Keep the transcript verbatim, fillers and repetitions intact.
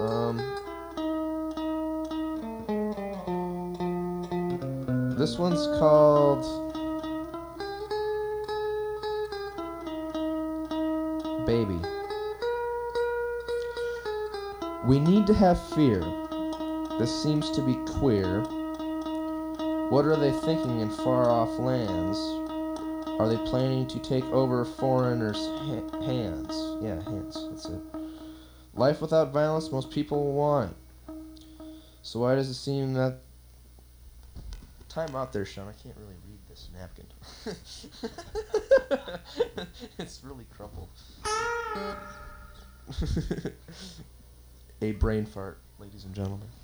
Um, this one's called Baby. We need to have fear. This seems to be queer. What are they thinking in far-off lands? Are they planning to take over foreigners' ha- hands? Yeah, hands, that's it. Life without violence, most people want. So why does it seem that... Time out there, Sean. I can't really read this napkin. It's really crumpled. A brain fart, ladies and gentlemen.